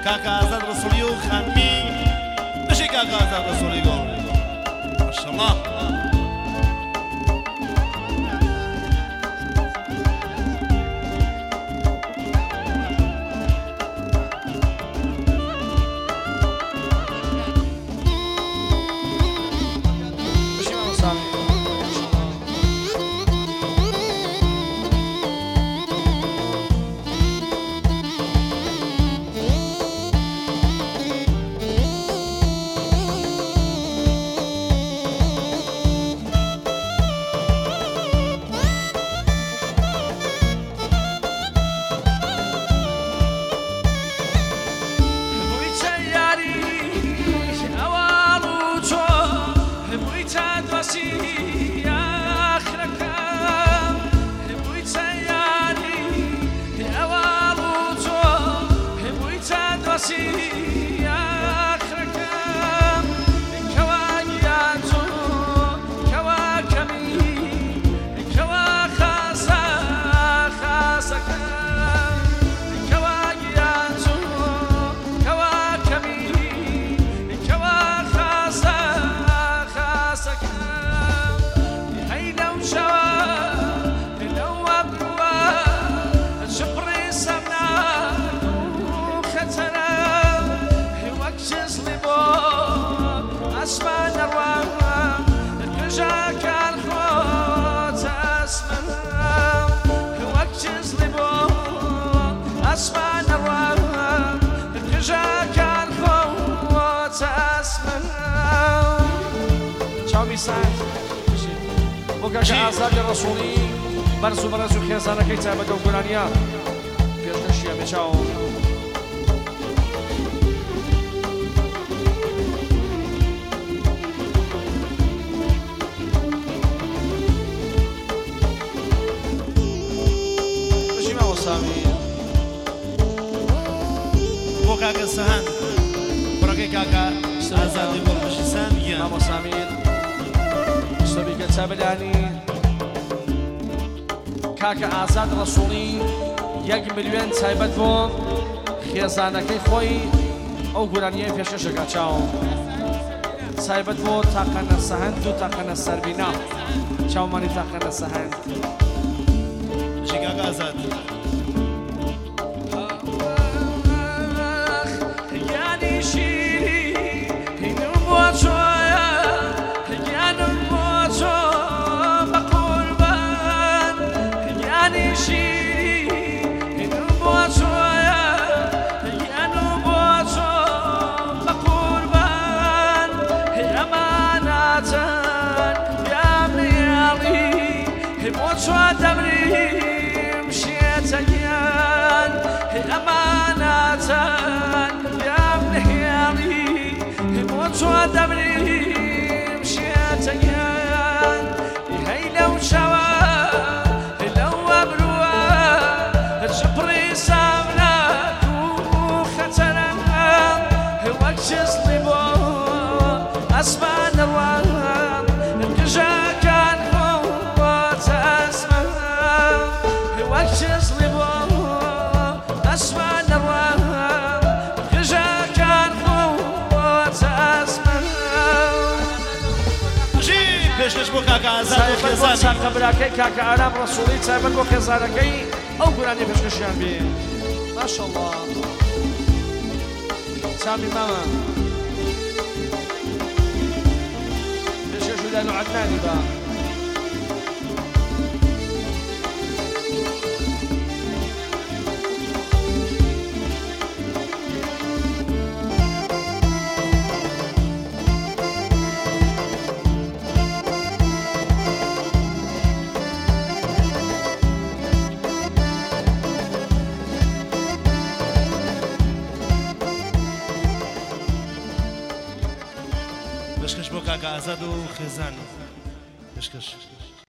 كاكا عزاد رسولي وخانمي ماشي كاكا عزاد رسولي قول ما شاء الله وكاكا عزاد الرسولي برزو برزو خيزانا كي تابدو قرانيا في التشيا مشاو بشي ما وصامي وكاكا سهان بركي كاكا عزاد يقول بشي سهان ما وصامي سبيك تابلاني كاكا عزاد رسولي 1 مليون تایبەت بۆ خێزانەکەی خۆی ئەو گورانیە پێشکەشەکە چاو تایبەت بۆ تاقەنە سەهەند و تاقەنە سەربینا چاومانی تاقەنە سەهەند بشي كاكا عزاد بشكش بو كاكا عزاد وخيزاني كبراكي كاكا عرام رسولي تایبەت بۆ خێزانەکەی ئەو گورانی پێشکەشیان بێ ماشاءالله سامي ماما بشكش ولانو عدناني با بشكش بو كاكا عزاد وخيزاني بشكش